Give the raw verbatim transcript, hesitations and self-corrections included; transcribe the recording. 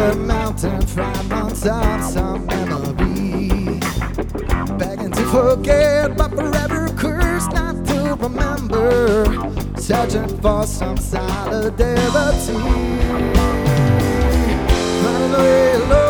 a mountain fragments of some memory, begging to forget but forever cursed not to remember, searching for some solidarity. Hallelujah.